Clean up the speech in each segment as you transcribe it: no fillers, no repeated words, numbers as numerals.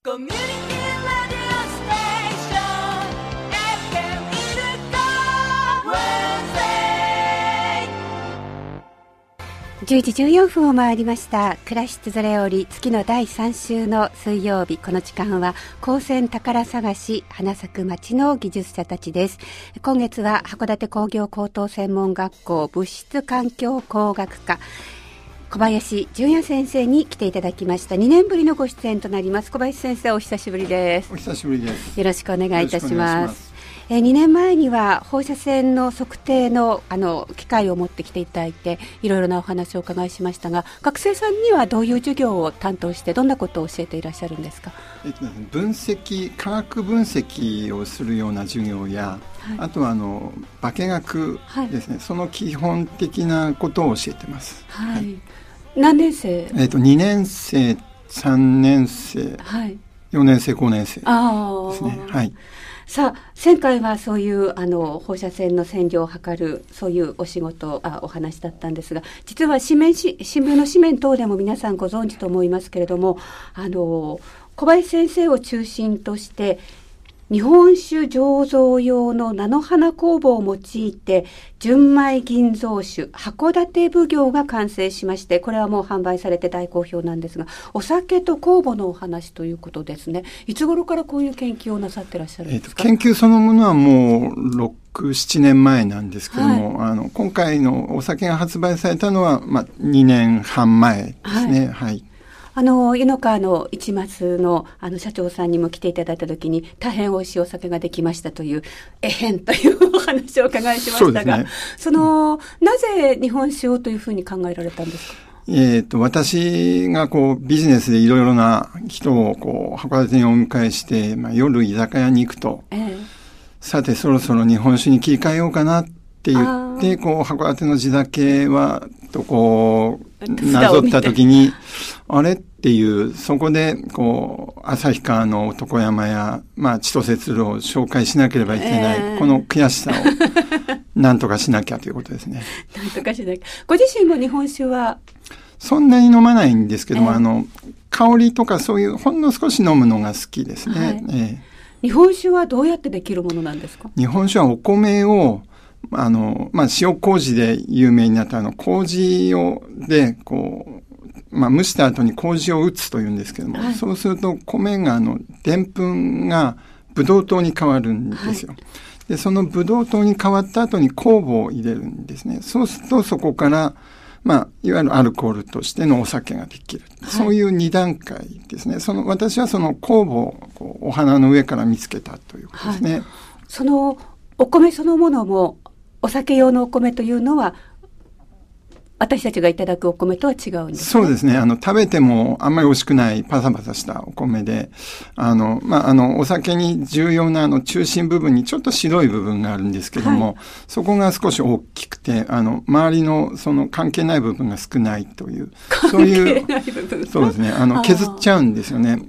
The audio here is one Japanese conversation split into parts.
コミュニティラディオステーション FM イルカ 10時14分を回りました。暮らしつづれおり月の第3週の水曜日、この時間は高専宝探し花咲く町の技術者たちです。今月は函館工業高等専門学校物質環境工学科小林純也先生に来ていただきました。2年ぶりのご出演となります。小林先生、お久しぶりです。 お久しぶりです。 よろしくお願いいたします。2年前には放射線の測定の機会を持ってきていただいて、いろいろなお話をお伺いしましたが、学生さんにはどういう授業を担当してどんなことを教えていらっしゃるんですか？ 科学分析をするような授業や、はい、あとは化学ですね、はい、その基本的なことを教えてます。 はいはい、何年生 ？2年生、3年生、はい、4年生、5年生ですね。はい。 さあ、前回はそういう放射線の線量を測るそういうお仕事お話だったんですが、実は新聞の紙面等でも皆さんご存知と思いますけれども、小林先生を中心として日本酒醸造用の菜の花酵母を用いて純米吟醸酒函館奉行が完成しまして、これはもう販売されて大好評なんですが、お酒と酵母のお話ということですね。いつ頃からこういう研究をなさってらっしゃるんですか？ 研究そのものはもう6、7年前なんですけども、はい、今回のお酒が発売されたのは、2年半前ですね。はい。はい、 湯の川の一松の社長さんにも来ていただいたときに、大変美味しいお酒ができましたというというお話をお伺いしましたが、ね、なぜ日本酒をというふうに考えられたんですか？ 私がビジネスでいろいろな人を函館にお迎えして、夜居酒屋に行くと、さてそろそろ日本酒に切り替えようかなって言って、函館の地酒はとなぞったときに、あれっていう、そこで旭川の男山や千歳鶴を紹介しなければいけない、この悔しさを何とかしなきゃということですね。 何とかしなきゃ。ご自身も日本酒はそんなに飲まないんですけども、香りとかそういうほんの少し飲むのが好きですね。はい、 日本酒はどうやってできるものなんですか？ 日本酒はお米を塩麹で有名になった麹で蒸した後に麹を打つというんですけども、はい、そうすると米がでんぷんがブドウ糖に変わるんですよ。はい、でそのブドウ糖に変わった後に酵母を入れるんですね。そうするとそこからいわゆるアルコールとしてのお酒ができる。はい、そういう2段階ですね。私はその酵母をお花の上から見つけたということですね。はい、 そのお米そのものもお酒用のお米というのは私たちがいただくお米とは違うんですか？ そうですね。食べてもあんまり美味しくないパサパサしたお米で、お酒に重要な中心部分にちょっと白い部分があるんですけども、はい、そこが少し大きくて、周りの関係ない部分が少ないという、そういう、そうですね。削っちゃうんですよね。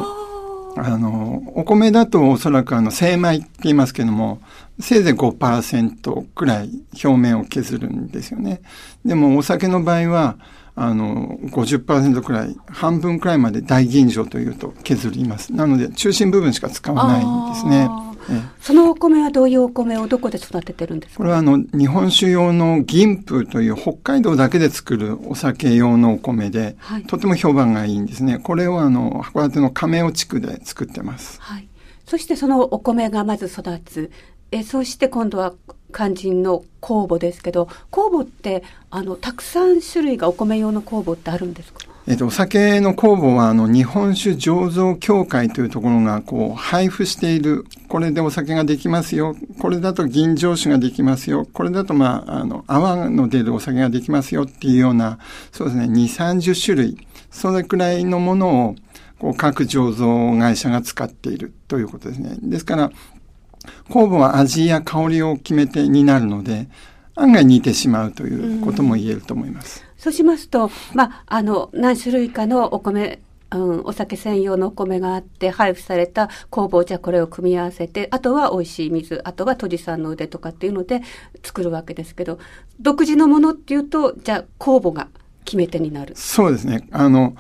お米だとおそらく精米って言いますけども、せいぜい 5% くらい表面を削るんですよね。でもお酒の場合は50% くらい、半分くらいまで大吟醸というと削ります。なので中心部分しか使わないんですね。 そのお米はどういうお米をどこで育ててるんですか？ これは日本酒用の銀風という北海道だけで作るお酒用のお米で、はい、とても評判がいいんですね。これを函館の亀尾地区で作ってます。 はい、そしてそのお米がまず育つ。そして今度は肝心の酵母ですけど、酵母ってたくさん種類がお米用の酵母ってあるんですか？ お酒の酵母は日本酒醸造協会というところが配布している、これでお酒ができますよ、これだと吟醸酒ができますよ、これだと泡の出るお酒ができますよっていうような、そうですね、2、30種類、それくらいのものを各醸造会社が使っているということですね。ですから酵母は味や香りを決め手になるので、案外似てしまうということも言えると思います。 そうしますと、何種類かのお米、お酒専用のお米があって配布された酵母をじゃあこれを組み合わせて、あとは美味しい水、あとは杜氏さんの腕とかっていうので作るわけですけど、独自のものっていうとじゃあ酵母が決め手になる。 そうですね。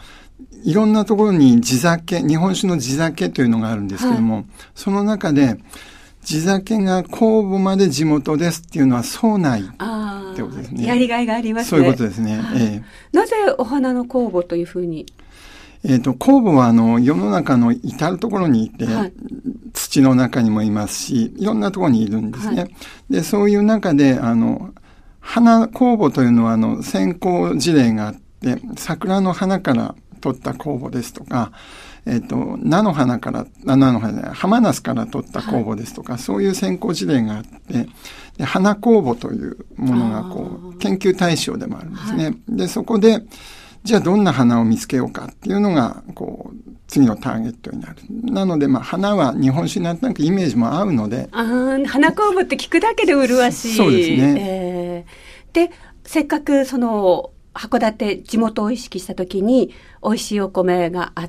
いろんなところに地酒、日本酒の地酒というのがあるんですけども、その中で地酒が酵母まで地元ですっていうのはそうないってことですね。 やりがいがありますね。 そういうことですね。 なぜお花の酵母というふうに？ 酵母は世の中の至るところにいて、土の中にもいますし、いろんなところにいるんですね。で、そういう中で、花酵母というのは先行事例があって、桜の花から取った酵母ですとか、菜の花から、浜ナスから取った酵母ですとか、そういう先行事例があって、で花酵母というものが研究対象でもあるんですね。で、そこで、じゃあどんな花を見つけようかっていうのが、次のターゲットになる。なので、花は日本酒になんとなくイメージも合うので。 花酵母って聞くだけで麗しい。 そうですね。 で、せっかく函館、地元を意識したときに、美味しいお米があって、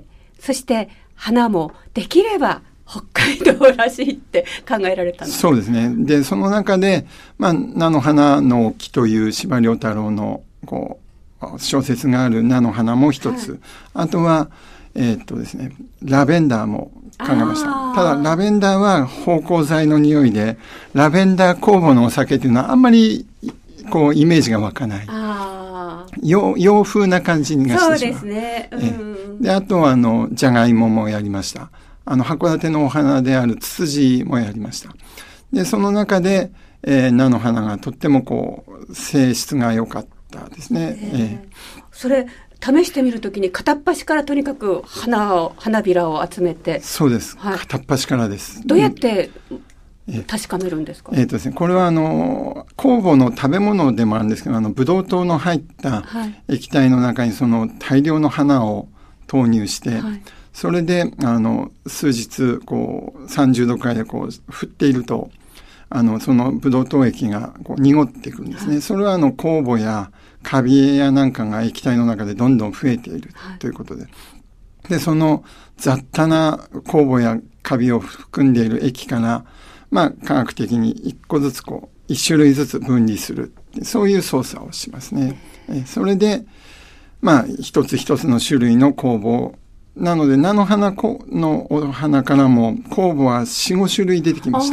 そして花もできれば北海道らしいって考えられたんです。 そうですね。で、その中で、菜の花の木という司馬遼太郎の、小説がある菜の花も一つ。あとは、ですね、ラベンダーも考えました。ただ、ラベンダーは芳香剤の匂いで、ラベンダー酵母のお酒というのはあんまり、イメージが湧かない。洋風な感じがしてしまう。 そうですね。 で、あとは、じゃがいももやりました。函館のお花であるツツジもやりました。で、その中で、菜の花がとっても性質が良かったですね。 それ、試してみるときに片っ端からとにかく花びらを集めて。 そうです。片っ端からです。 どうやって確かめるんですか？ ですね、これは酵母の食べ物でもあるんですけど、ブドウ糖の入った液体の中にその大量の花を投入して、それで、数日、30度くらいで振っていると、そのブドウ糖液が濁ってくるんですね。それは酵母やカビやなんかが液体の中でどんどん増えているということで。で、その雑多な酵母やカビを含んでいる液から、科学的に一個ずつ一種類ずつ分離する。そういう操作をしますね。それで、一つ一つの種類の酵母なので、菜の花のお花からも酵母は4、5種類出てきました。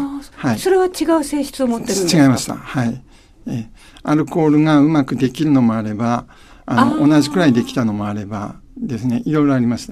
それは違う性質を持ってるんですか？ 違いました。アルコールがうまくできるのもあれば、同じくらいできたのもあればですね、いろいろありました。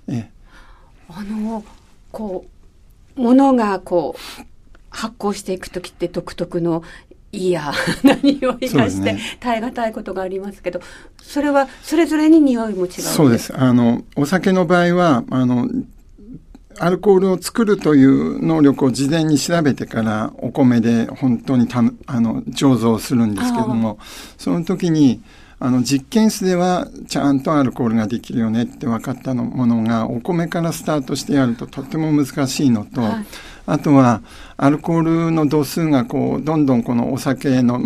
物が発酵していくときって独特のいや匂いがして、耐え難いことがありますけど、それはそれぞれに匂いも違うんですか？ そうです。お酒の場合は、アルコールを作るという能力を事前に調べてからお米で本当に醸造するんですけども、その時に実験室ではちゃんとアルコールができるよねって分かったものがお米からスタートしてやるととても難しいのと、あとはアルコールの度数がどんどんこのお酒の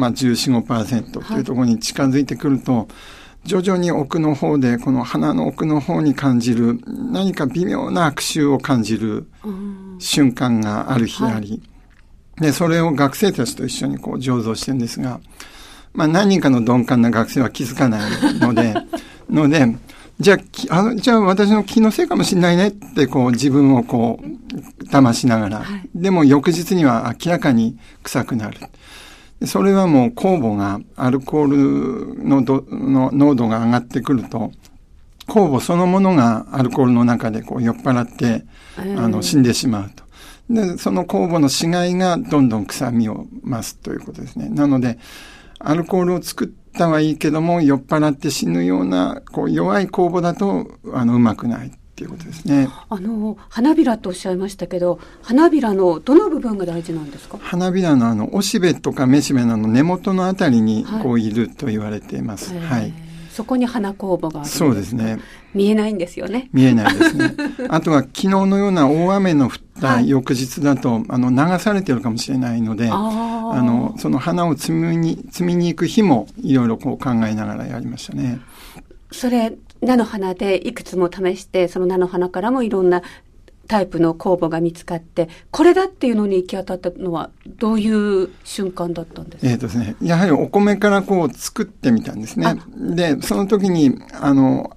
14、15% というところに近づいてくると、徐々に奥の方でこの鼻の奥の方に感じる何か微妙な悪臭を感じる瞬間がある日あり、でそれを学生たちと一緒に醸造してるんですが、何人かの鈍感な学生は気づかないのでじゃあ私の気のせいかもしれないねって自分を騙しながら、でも翌日には明らかに臭くなる。それはもう酵母がアルコールの濃度が上がってくると、酵母そのものがアルコールの中で酔っ払って死んでしまうと。で、その酵母の死骸がどんどん臭みを増すということですね。なので、アルコールを作ったはいいけども、酔っ払って死ぬような弱い酵母だとうまくないっていうことですね。 花びらとおっしゃいましたけど、花びらのどの部分が大事なんですか？ 花びらのおしべとかめしべの根元のあたりにいると言われています。 そこに花酵母があるんですか？ そうですね。 見えないんですよね。 見えないですね。あとは昨日のような大雨の降った翌日だと、流されてるかもしれないので、その花を摘みに行く日もいろいろ考えながらやりましたね。 それ、菜の花でいくつも試して、その菜の花からもいろんなタイプの酵母が見つかって、これだっていうのに行き当たったのはどういう瞬間だったんですか？ ですね、やはりお米から作ってみたんですね。で、その時に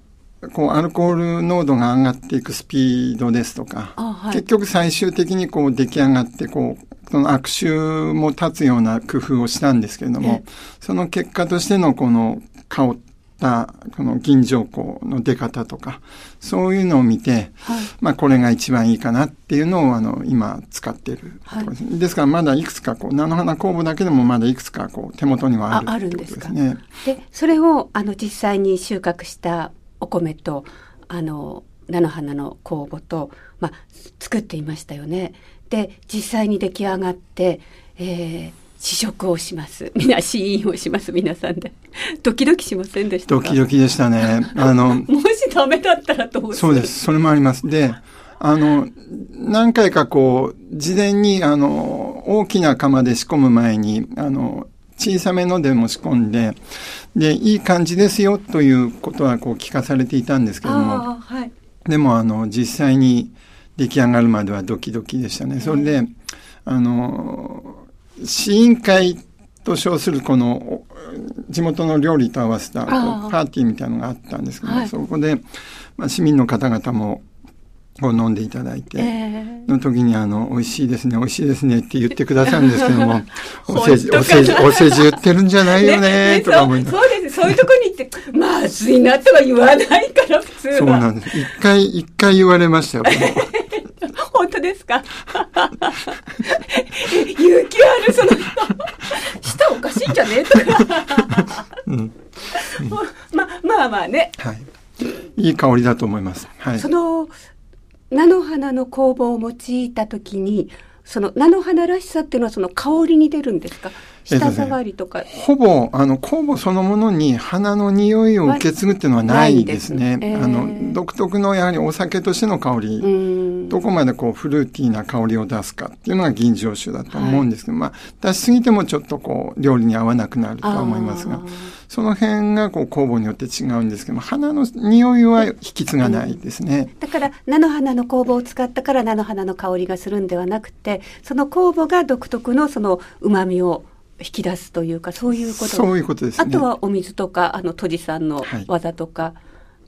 こうアルコール濃度が上がっていくスピードですとか、 はい、 結局最終的にこう出来上がってこうその悪臭も立つような工夫をしたんですけれども、その結果としてのこの香ったこの銀条香の出方とかそういうのを見て、 はい、 まあこれが一番いいかなっていうのを今使っているところです、はい、ですからまだいくつかこう菜の花酵母だけでもまだいくつかこう手元にはあるってことですね。 でそれを実際に収穫したお米と菜の花の酵母と、まあ、作っていましたよね。で実際に出来上がって、試食をします。試飲をします。皆さんでドキドキしませんでしたか？ ドキドキでしたね。 もしダメだったらどうする？ そうです。それもあります。で何回かこう事前に大きな釜で仕込む前に小さめのでも仕込んで、でいい感じですよということはこう聞かされていたんですけども、 はい、 でも実際に出来上がるまではドキドキでしたね。それで試飲会と称するこの地元の料理と合わせたパーティーみたいなのがあったんですけど、はい、そこで、まあ、市民の方々もこう飲んでいただいて、の時に美味しいですね美味しいですねって言ってくださるんですけどもお世辞言ってるんじゃないよねとか思いながら、 そうです。そういうとこに行ってまずいなとは言わないから普通は。そうなんです。一回言われましたよ。 本当ですか？勇気あるその人舌おかしいんじゃねえとか、まあね、 はい、いい香りだと思います、はい、 その菜の花の酵母を用いた時にその菜の花らしさっていうのはその香りに出るんですか？舌触りとか、 ほぼ酵母そのものに花の匂いを受け継ぐっていうのはないですね。独特のやはりお酒としての香り、どこまでこうフルーティーな香りを出すかっていうのが吟醸酒だと思うんですけど、まあ出しすぎてもちょっとこう料理に合わなくなるとは思いますが、その辺がこう酵母によって違うんですけども、花の匂いは引き継がないですね。 だから菜の花の酵母を使ったから菜の花の香りがするんではなくて、その酵母が独特のその旨味を引き出すというか、そういうこと。 そういうことですね。 あとはお水とか都知さんの技とか、はい、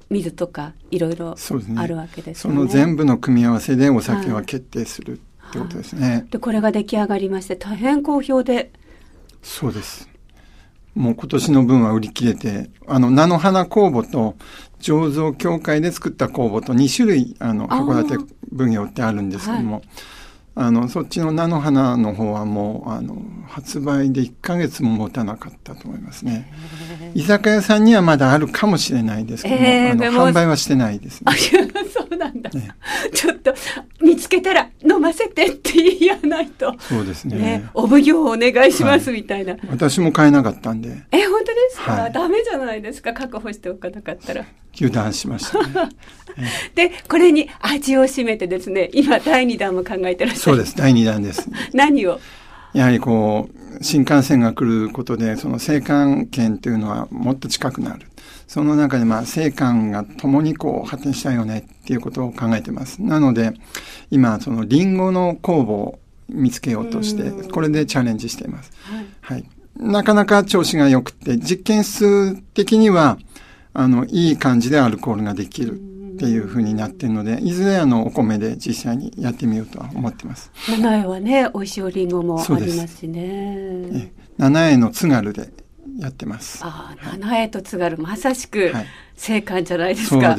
水とかいろいろあるわけですよね。 その全部の組み合わせでお酒は決定するってことですね。はい、 でこれが出来上がりまして大変好評で。 そうです。もう今年の分は売り切れて、菜の花酵母と醸造協会で作った酵母と2種類函館分業ってあるんですけども、そっちの菜の花の方はもう発売で1ヶ月も持たなかったと思いますね。居酒屋さんにはまだあるかもしれないですけども、販売はしてないですね。 そうなんだ、ね、ちょっと見つけたら飲ませてって言わないと。 そうですね。 お奉行お願いしますみたいな、はい、 私も買えなかったんで。 本当ですか、 はい、 ダメじゃないですか、確保しておかなかったら。 油断しましたね。 でこれに味を占めてですね、今第2弾も考えてらっしゃる。 そうです、第2弾です。 何を？ やはりこう新幹線が来ることでその青函圏というのはもっと近くなる。その中で青函が共にこう発展したよねっていうことを考えてます。なので今そのリンゴの酵母を見つけようとしてこれでチャレンジしています。はい。なかなか調子が良くて実験室的にはいい感じでアルコールができるっていう風になっているので、いずれお米で実際にやってみようとは思ってます。 七重はね、美味しいおりんごもありますしね。 七重の津軽でやってます。 七重と津軽、まさしく正解じゃないですか。 そうです。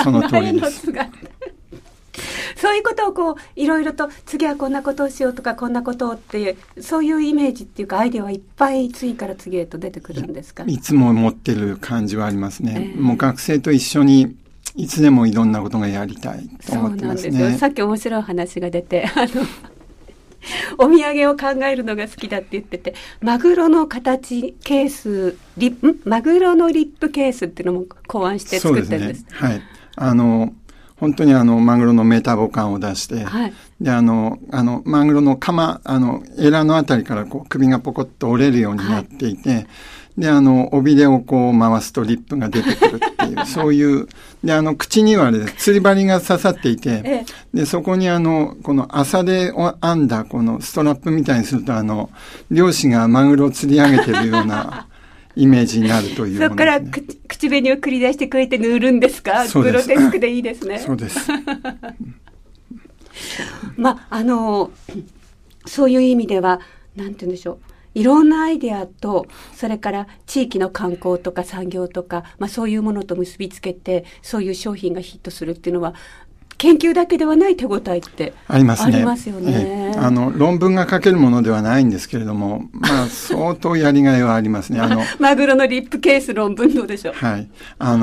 その通りです。 そういうことをこういろいろと次はこんなことをしようとかこんなことをっていうそういうイメージっていうかアイデアはいっぱい次から次へと出てくるんですか？ いつも持ってる感じはありますね。もう学生と一緒にいつでもいろんなことがやりたいと思ってますね。そうなんですよ。 さっき面白い話が出てお土産を考えるのが好きだって言ってて、マグロの形ケースマグロのリップケースっていうのも考案して作ってるんです。 そうですね。はい。本当にマグロのメタボ感を出して、はい、でマグロのエラのあたりからこう首がポコッと折れるようになっていて、はい、で尾びれをこう回すとリップが出てくるっていうそういうで口には釣り針が刺さっていて、でそこにこの麻で編んだこのストラップみたいにすると漁師がマグロを釣り上げてるようなイメージになるというものですね。 そこから口紅を繰り出してくれて塗るんですか？グロテスクでいいですね。 そうです。 そういう意味ではなんて言うんでしょう、いろんなアイデアとそれから地域の観光とか産業とか、そういうものと結びつけてそういう商品がヒットするっていうのは研究だけではない手応えってありますよね。 論文が書けるものではないんですけれども、相当やりがいはありますね。 マグロのリップケース論文どうでしょう。 はい。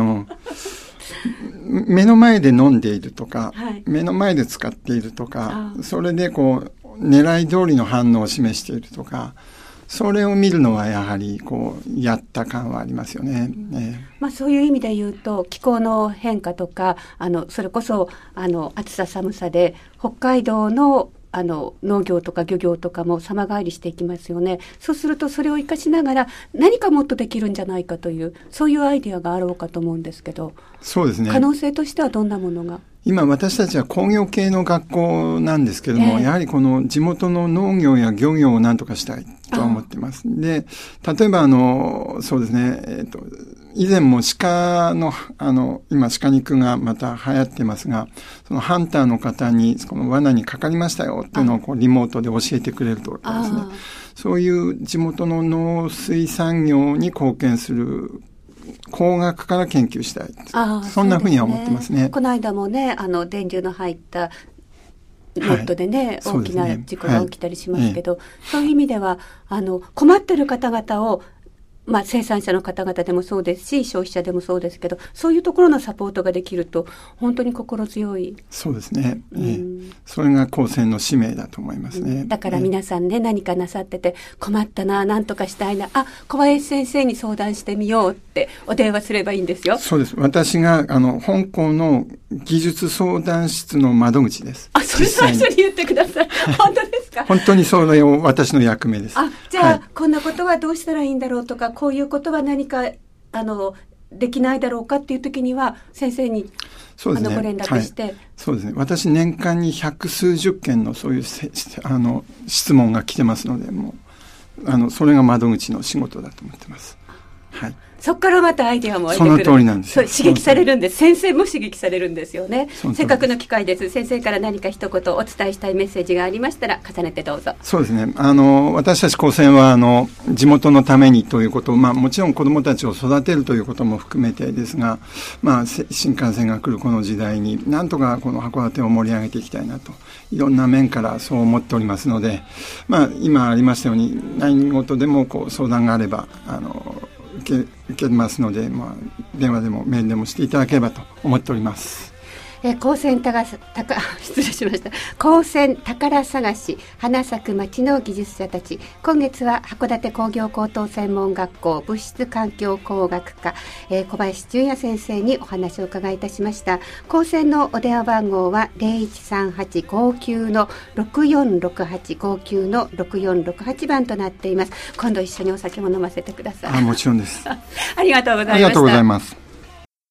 目の前で飲んでいるとか、 はい、 目の前で使っているとか、それで狙い通りの反応を示しているとか、それを見るのはやはりやった感はありますよね。 そういう意味で言うと気候の変化とかそれこそ暑さ寒さで北海道の農業とか漁業とかも様変わりしていきますよね。そうするとそれを生かしながら何かもっとできるんじゃないかというそういうアイデアがあろうかと思うんですけど。 そうですね。 可能性としてはどんなものが？ 今私たちは工業系の学校なんですけども、やはりこの地元の農業や漁業を何とかしたいと思っています。で、例えばそうですね、以前も鹿の今鹿肉がまた流行ってますが、そのハンターの方にこの罠にかかりましたよっていうのをリモートで教えてくれるとかですね、そういう地元の農水産業に貢献する工学から研究したい。そんなふうには思ってますね。 この間もね、電流の入ったネットでね、大きな事故が起きたりしますけど、そういう意味では困ってる方々を生産者の方々でもそうですし消費者でもそうですけど、そういうところのサポートができると本当に心強い。 そうですね、それが高専の使命だと思いますね。 だから皆さんね、何かなさってて困ったな、何とかしたいな、小林先生に相談してみようってお電話すればいいんですよ。 そうです。私が本校の技術相談室の窓口です。 それ最初に言ってください。本当ですか？ 本当にそれを私の役目です。 じゃあ、こんなことはどうしたらいいんだろうとか、こういうことは何かできないだろうかっていう時には先生にご連絡して、 そうですね。私年間に百数十件のそういう質問が来てますので、もうそれが窓口の仕事だと思ってます。はい。 そこからまたアイデアも湧いてくる。 その通りなんですよ。 刺激されるんです。先生も刺激されるんですよね。せっかくの機会です。先生から何か一言お伝えしたいメッセージがありましたら重ねてどうぞ。そうですね。 私たち高専は地元のためにということを、もちろん子どもたちを育てるということも含めてですが、新幹線が来るこの時代になんとかこの函館を盛り上げていきたいなと、いろんな面からそう思っておりますので、今ありましたように何事でも相談があれば受けますので、電話でもメールでもしていただければと思っております。 高専失礼しました。高専宝探し花咲く町の技術者たち。今月は函館工業高等専門学校物質環境工学科、小林純也先生にお話を伺いいたしました。高専のお電話番号は 0138-59-6468 59-6468番となっています。今度一緒にお酒も飲ませてください。 もちろんです。 ありがとうございました。 ありがとうございます。